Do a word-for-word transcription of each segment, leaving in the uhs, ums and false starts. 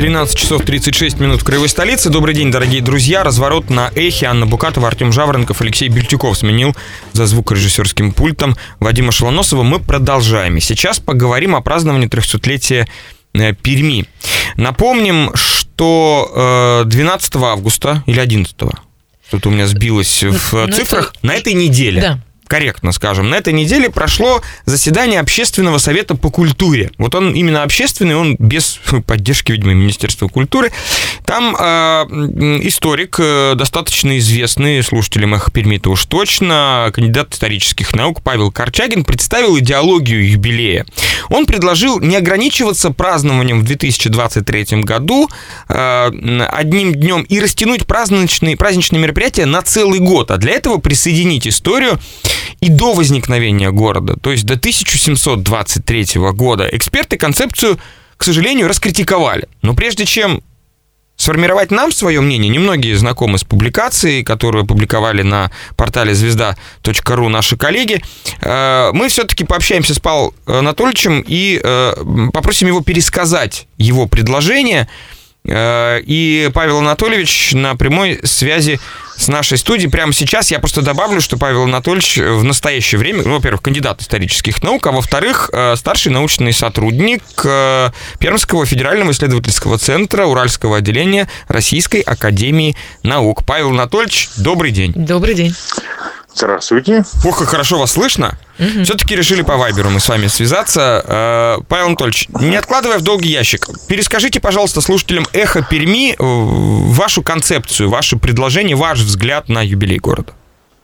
тринадцать часов тридцать шесть минут в краевой столице. Добрый день, дорогие друзья. Разворот на эхе. Анна Букатова, Артем Жаворонков, Алексей Бельтюков сменил за звукорежиссерским пультом Вадима Шелоносова. Мы продолжаем. И сейчас поговорим о праздновании трехсотлетия Перми. Напомним, что двенадцатого августа или одиннадцатого, что-то у меня сбилось в ну, цифрах, это... на этой неделе. Да. Корректно скажем, на этой неделе прошло заседание Общественного совета по культуре. Вот он именно общественный, он без поддержки, видимо, Министерства культуры. Там э, историк, э, достаточно известный слушателям «Эхо Перми»-то уж точно, кандидат исторических наук Павел Корчагин представил идеологию юбилея. Он предложил не ограничиваться празднованием в две тысячи двадцать третьем году э, одним днем и растянуть праздничные, праздничные мероприятия на целый год, а для этого присоединить историю и до возникновения города, то есть до тысяча семьсот двадцать третьего года. Эксперты концепцию, к сожалению, раскритиковали. Но прежде чем сформировать нам свое мнение, немногие знакомы с публикацией, которую опубликовали на портале звезда точка ру наши коллеги, мы все-таки пообщаемся с Павлом Анатольевичем и попросим его пересказать его предложение. И Павел Анатольевич на прямой связи с нашей студией прямо сейчас. Я просто добавлю, что Павел Анатольевич в настоящее время, ну, во-первых, кандидат исторических наук, а во-вторых, старший научный сотрудник Пермского федерального исследовательского центра Уральского отделения Российской академии наук. Павел Анатольевич, добрый день. Добрый день. Здравствуйте. Ох, как хорошо вас слышно. Угу. Все-таки решили по вайберу мы с вами связаться. Павел Анатольевич, не откладывая в долгий ящик, перескажите, пожалуйста, слушателям «Эхо Перми» вашу концепцию, ваше предложение, ваш взгляд на юбилей города.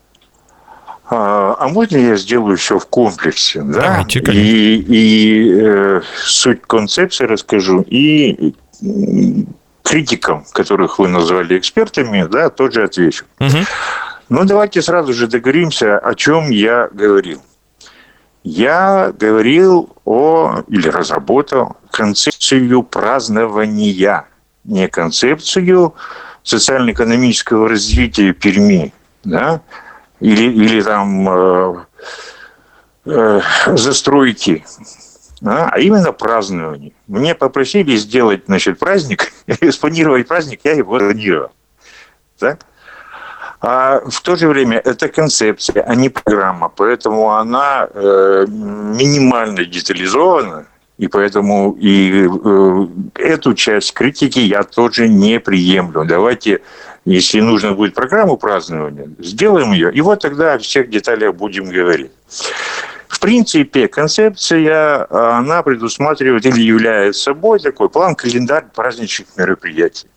А, а можно я сделаю все в комплексе? Да? Давайте, конечно. И, и э, суть концепции расскажу, и критикам, которых вы назвали экспертами, да, тоже отвечу. Угу. Ну, давайте сразу же договоримся, о чем я говорил. Я говорил о, или разработал концепцию празднования, не концепцию социально-экономического развития Перми, да, или, или там э, э, застройки, да, а именно празднование. Мне попросили сделать, значит, праздник, спланировать праздник, я его планировал. Так? А в то же время это концепция, а не программа, поэтому она э, минимально детализована, и поэтому и э, эту часть критики я тоже не приемлю. Давайте, если нужно будет программу празднования, сделаем ее, и вот тогда о всех деталях будем говорить. В принципе, концепция, она предусматривает или является собой такой план-календарь праздничных мероприятий,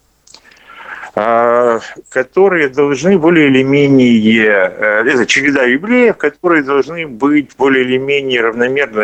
которые должны более или менее, это череда юбилеев, которые должны быть более или менее равномерно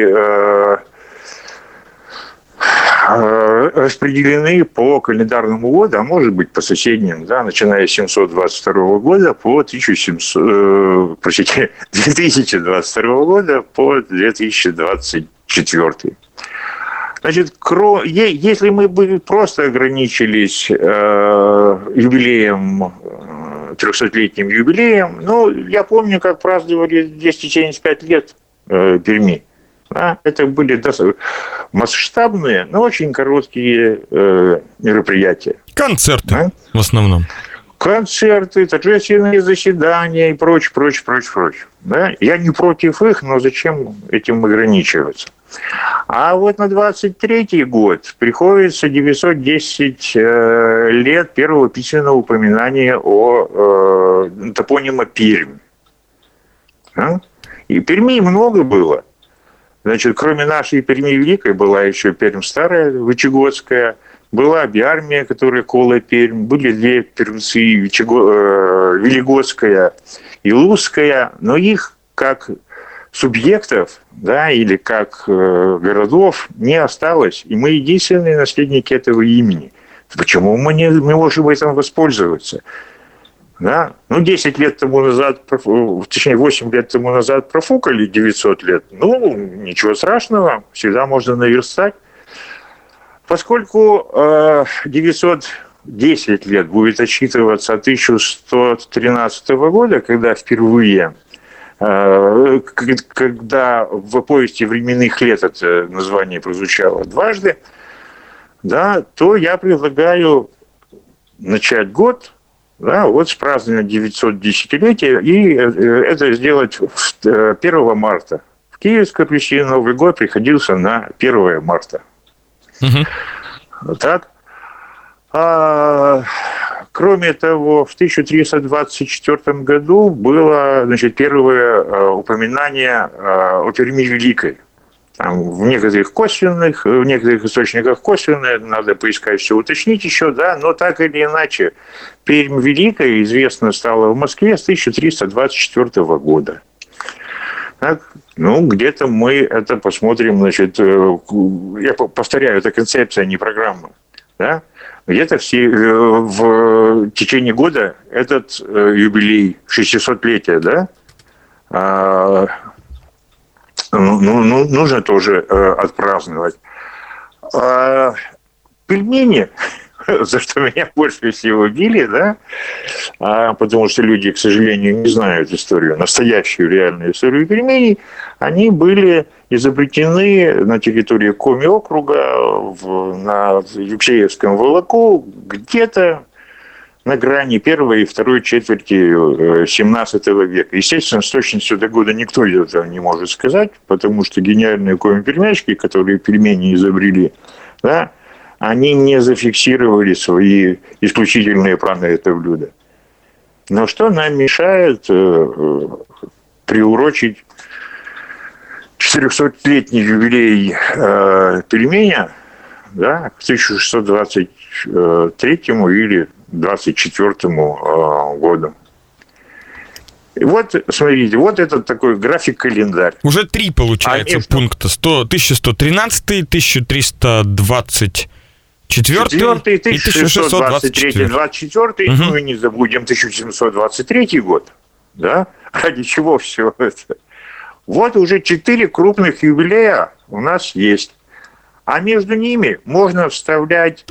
распределены по календарному году, а может быть по соседним, да, начиная с семьсот двадцать второго года по тысяча семьсот, простите, две тысячи двадцать второго года по две тысячи двадцать четвёртый. Значит, если мы бы просто ограничились э, юбилеем, трехсотлетним юбилеем, ну, я помню, как праздновали двести семьдесят пять лет э, Перми. Да? Это были достаточно масштабные, но очень короткие э, мероприятия. Концерты, да? В основном. Концерты, торжественные заседания и прочее, прочее, прочее, прочее. Да? Я не против их, но зачем этим ограничиваться? А вот на двадцать третий год приходится девятьсот десять э, лет первого письменного упоминания о э, топониме Пермь. А? И Перми много было. Значит, кроме нашей Перми Великой была еще Пермь Старая, Вычегодская, была Биармия, которая Кола Пермь, были две пермцы, Вычего, э, Велигодская и Лузская, но их как субъектов, да, или как э, городов не осталось, и мы единственные наследники этого имени. Почему мы не мы можем этим воспользоваться? Да? Ну, десять лет тому назад, точнее, восемь лет тому назад профукали девятьсот лет. Ну, ничего страшного, всегда можно наверстать. Поскольку э, девятьсот десять лет будет отсчитываться от тысяча сто тринадцатого года, когда впервые когда в повести временных лет это название прозвучало дважды, да, то я предлагаю начать год, да, вот с празднования девятисотдесятилетия, и это сделать первого марта. В Киевской Руси Новый год приходился на первое марта. Угу. Так. А, кроме того, в тысяча триста двадцать четвёртом году было, значит, первое упоминание о Перми Великой. Там в некоторых косвенных, в некоторых источниках косвенное, надо поискать, все уточнить еще, да, но так или иначе, Пермь Великая известна стала в Москве с тысяча триста двадцать четвёртого года. Так, ну, где-то мы это посмотрим, значит, я повторяю, это концепция, а не программа, да, где-то все, в течение года этот юбилей шестисотлетия, да, Ну, ну, нужно тоже э, отпраздновать. А пельмени, за что меня больше всего били, да, а, потому что люди, к сожалению, не знают историю, настоящую реальную историю пельменей, они были изобретены на территории Коми округа, в, на Юксеевском Волоку, где-то на грани первой и второй четверти семнадцатого века. Естественно, с точностью до года никто этого не может сказать, потому что гениальные коми-пельмячки, которые пельмени изобрели, да, они не зафиксировали свои исключительные права на это блюдо. Но что нам мешает э, приурочить четырехсотлетний юбилей э, пельменя, да, к тысяча шестьсот двадцать третьему или двадцать четвёртому э, году. И вот, смотрите, вот этот такой график-календарь. Уже три, получается, а между... пункта. тысяча сто тринадцатый, тысяча триста двадцать четвёртый и тысяча шестьсот двадцать третий, двадцать четвёртый, угу. Ну и не забудем тысяча семьсот двадцать третий год. Да? Ради чего все это? Вот уже четыре крупных юбилея у нас есть. А между ними можно вставлять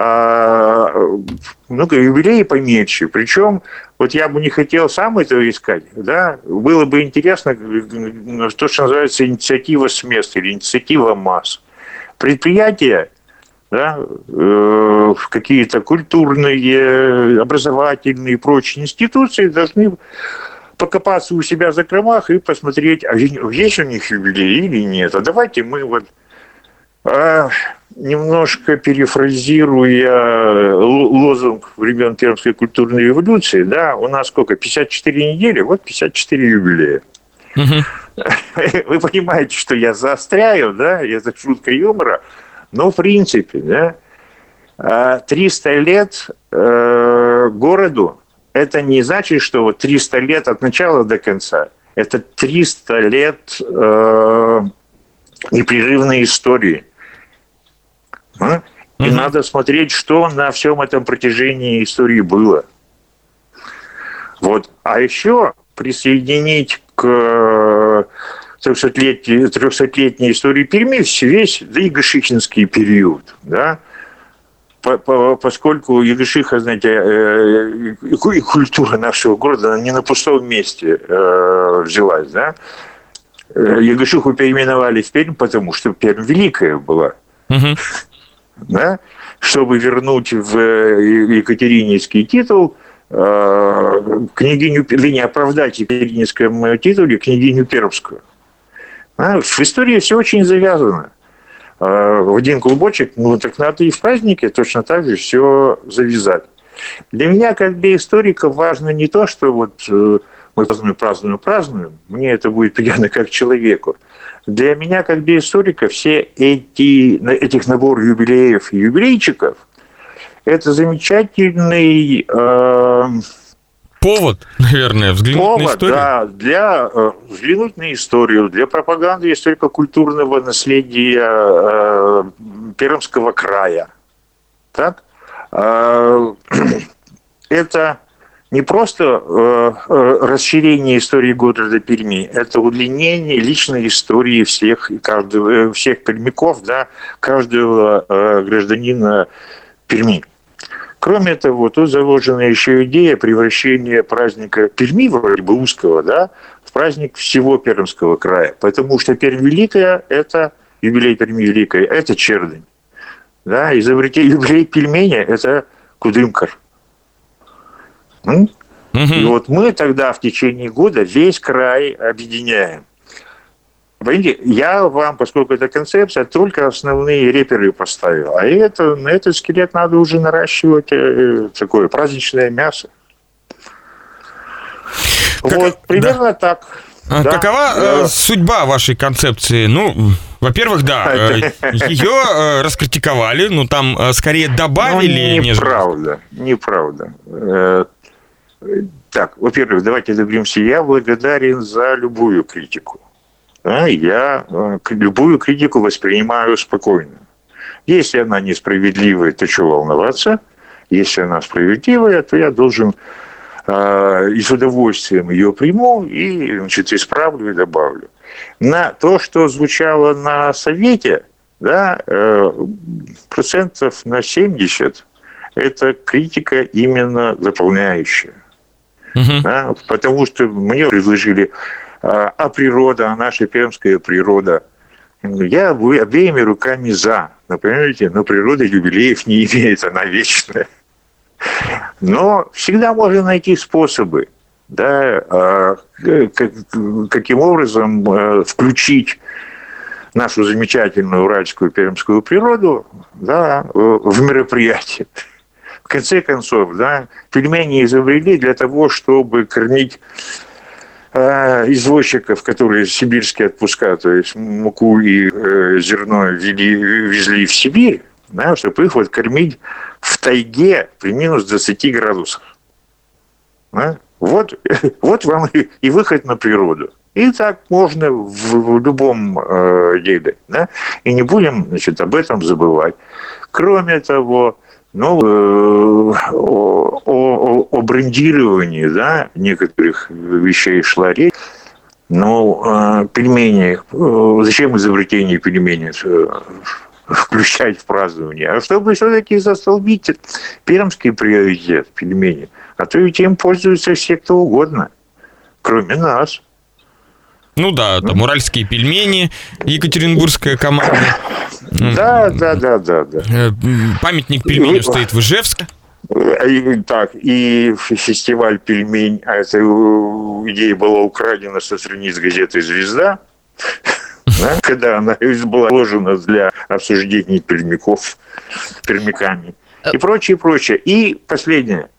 ну, юбилеи поменьше. Причем, вот я бы не хотел сам этого искать, да, было бы интересно, то, что называется инициатива с места или инициатива масс. Предприятия, да, э, какие-то культурные, образовательные и прочие институции должны покопаться у себя в закромах и посмотреть, а есть у них юбилей или нет. А давайте мы вот а, немножко перефразируя лозунг времен Пермской культурной революции, да, у нас сколько, пятьдесят четыре недели, вот пятьдесят четыре юбилея. Угу. Вы понимаете, что я заостряю, да, это шутка юмора, но в принципе, да, триста лет э, городу, это не значит, что вот триста лет от начала до конца, это триста лет э, непрерывной истории. И mm-hmm. надо смотреть, что на всем этом протяжении истории было. Вот. А еще присоединить к трехсотлетней, трехсотлетней истории Перми весь доигошихинский период, да, по, по, поскольку Ягышиха, знаете, и культура нашего города не на пустом месте э, взялась, да. Ягышиху переименовали в Пермь, потому что Пермь великая была. Mm-hmm. Да? Чтобы вернуть в екатерининский титул э, княгиню, вернее, оправдать екатерининскому титуле княгиню Пермскую. А, в истории все очень завязано. А, в один клубочек, ну так надо и в празднике точно так же все завязать. Для меня, как для историка, важно не то, что вот э, мы празднуем, празднуем, празднуем, мне это будет приятно как человеку. Для меня, как для историка, все эти, этих набор юбилеев и юбилейчиков – это замечательный… Э, повод, наверное, взглянуть повод, на историю. Да, для э, взглянуть на историю, для пропаганды историко-культурного наследия э, Пермского края. Так? Э, это… не просто э, расширение истории города Перми, это удлинение личной истории всех, каждого, всех пермяков, да, каждого э, гражданина Перми. Кроме того, тут заложена еще идея превращения праздника Перми, вроде бы узкого, да, в праздник всего Пермского края, потому что Пермь Великая – это, юбилей Перми Великой – это Чердынь. да, изобретение пельменя – это Кудымкар. Угу. И вот мы тогда в течение года весь край объединяем. Понимаете, я вам, поскольку это концепция, только основные реперы поставил. А это, на этот скелет надо уже наращивать э, такое праздничное мясо. Как, вот, примерно да. так. А да, какова да. Э, судьба вашей концепции? Ну, во-первых, да, э, ее э, раскритиковали, ну, там э, скорее добавили. Ну, неправда, нежели... неправда. Э, так, во-первых, давайте договоримся, я благодарен за любую критику. Да, я э, любую критику воспринимаю спокойно. Если она несправедливая, то что волноваться? Если она справедливая, то я должен э, и с удовольствием ее приму и, значит, исправлю и добавлю. На то, что звучало на совете, да, э, процентов на семьдесят это критика именно дополняющая. Uh-huh. Да, потому что мне предложили а природа, а наша пермская природа. Я обеими руками за. Но, понимаете, но природа юбилеев не имеет, она вечная. Но всегда можно найти способы, да, каким образом включить нашу замечательную уральскую пермскую природу, да, в мероприятие. В конце концов, да, пельмени изобрели для того, чтобы кормить извозчиков, которые сибирские отпуска, то есть муку и э, зерно вели, везли в Сибирь, да, чтобы их вот кормить в тайге при минус двадцати градусах. Да? Вот, вот вам и, и выход на природу. И так можно в, в любом э, деле. Да? И не будем, значит, об этом забывать. Кроме того, ну, э, о, о, о брендировании, да, некоторых вещей шла речь. Но э, пельмени, э, зачем изобретение пельменей э, включать в празднование? А чтобы все-таки застолбить пермский приоритет пельмени. А то ведь им пользуются все, кто угодно, кроме нас. Ну да, там уральские пельмени, екатеринбургская команда. Да, да, да, да, да. Памятник пельменю стоит в Ижевске. Так, и фестиваль «Пельмень», а эта идея была украдена со страниц газеты «Звезда», да, когда она была вложена для обсуждений пельмяков, пельмяками и прочее, прочее. И последнее,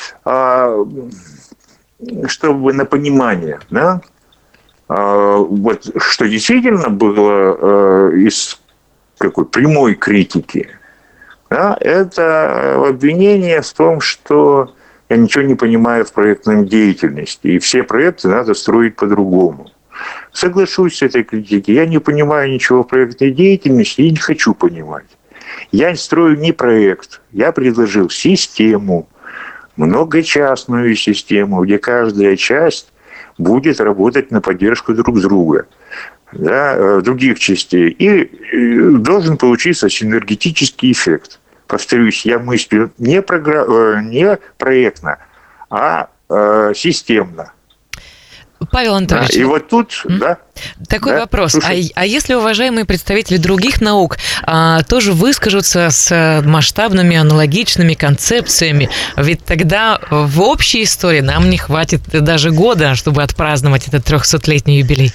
чтобы на понимание, да, вот что действительно было из какой прямой критики, да, это обвинение в том, что я ничего не понимаю в проектной деятельности, и все проекты надо строить по-другому. Соглашусь с этой критикой. Я не понимаю ничего в проектной деятельности и не хочу понимать. Я строю не проект, я предложил систему, многочастную систему, где каждая часть будет работать на поддержку друг друга, да, других частей. И должен получиться синергетический эффект. Повторюсь, я мыслю не, програ... не проектно, а э, системно. Павел Анатольевич, да, и вот тут, mm-hmm. да. Такой да, вопрос. А, а если уважаемые представители других наук а, тоже выскажутся с масштабными аналогичными концепциями, ведь тогда в общей истории нам не хватит даже года, чтобы отпраздновать этот трехсотлетний юбилей.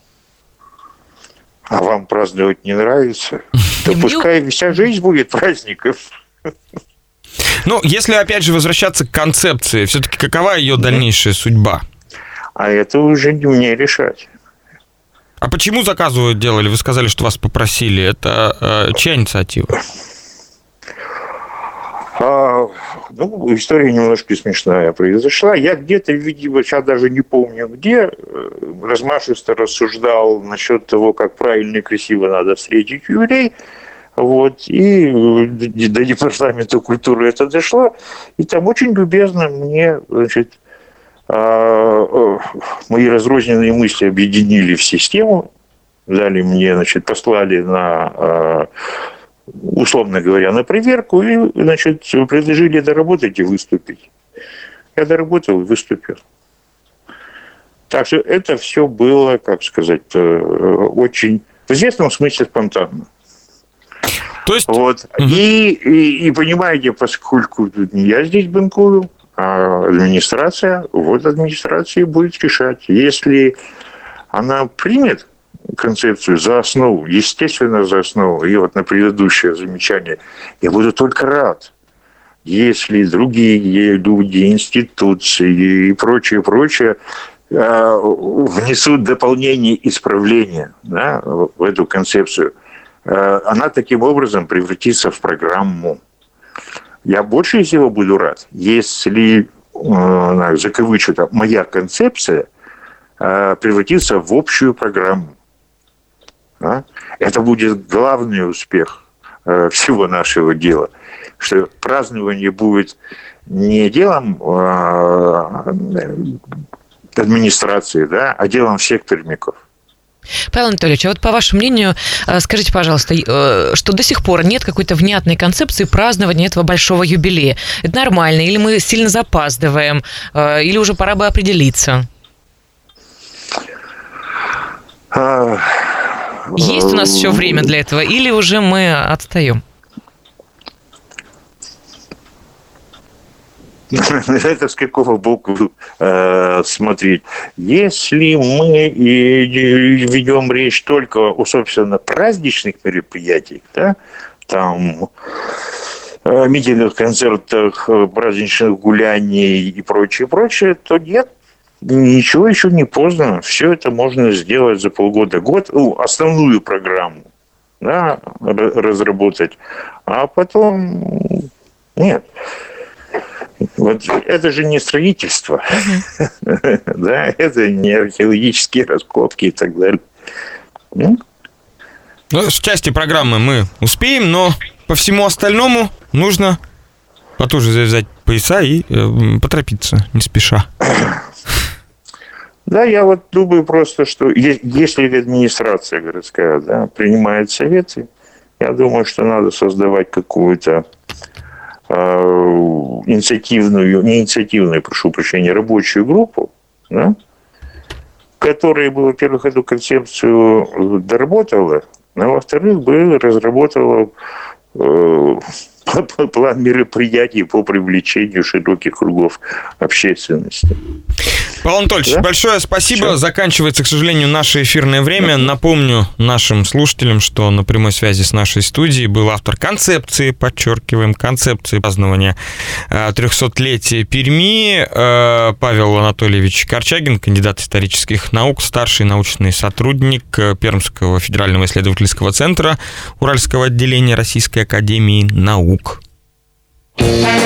А вам праздновать не нравится? Да пускай вся жизнь будет праздников. Ну, если опять же возвращаться к концепции, все-таки какова ее дальнейшая судьба? А это уже не мне решать. А почему заказывают делали? Вы сказали, что вас попросили. Это э, чья инициатива? А, ну, история немножко смешная произошла. Я где-то, видимо, сейчас даже не помню где, размашисто рассуждал насчет того, как правильно и красиво надо встретить юбилей. Вот, и до департамента культуры это дошло. И там очень любезно мне, значит, мои разрозненные мысли объединили в систему, дали мне, значит, послали на, условно говоря, на проверку и, значит, предложили доработать и выступить. Я доработал и выступил. Так что это все было, как сказать, очень, в известном смысле спонтанно. То есть... Вот. Угу. И, и, и, понимаете, поскольку не я здесь банкую, а администрация, вот администрация будет решать. Если она примет концепцию за основу, естественно, за основу, и вот на предыдущее замечание, я буду только рад. Если другие люди, институции и прочее, прочее внесут дополнение, исправление, да, в эту концепцию, она таким образом превратится в программу. Я больше всего буду рад, если, закавычу, моя концепция превратится в общую программу. Да? Это будет главный успех всего нашего дела. Что празднование будет не делом администрации, да, а делом всех пермяков. Павел Анатольевич, а вот по вашему мнению, скажите, пожалуйста, что до сих пор нет какой-то внятной концепции празднования этого большого юбилея. Это нормально? Или мы сильно запаздываем? Или уже пора бы определиться? Есть у нас еще время для этого? Или уже мы отстаем? Это с какого боку э, смотреть. Если мы ведем речь только о, собственно, праздничных мероприятиях, да, там э, митингах, концертах, праздничных гуляний и прочее, прочее, то нет, ничего еще не поздно. Все это можно сделать за полгода, год, ну, основную программу, да, разработать, а потом нет. Вот это же не строительство, uh-huh. да, это не археологические раскопки и так далее. Ну, с части программы мы успеем, но по всему остальному нужно потуже завязать пояса и э, поторопиться, не спеша. Да, я вот думаю просто, что если администрация городская, да, принимает советы, я думаю, что надо создавать какую-то инициативную, не инициативную, прошу прощения, рабочую группу, да, которая бы, во-первых, эту концепцию доработала, а во-вторых, бы разработала э, план мероприятий по привлечению широких кругов общественности. Павел Анатольевич, да? Большое спасибо. Все. Заканчивается, к сожалению, наше эфирное время. Да. Напомню нашим слушателям, что на прямой связи с нашей студией был автор концепции, подчеркиваем, концепции празднования трехсотлетия Перми Павел Анатольевич Корчагин, кандидат исторических наук, старший научный сотрудник Пермского федерального исследовательского центра Уральского отделения Российской академии наук.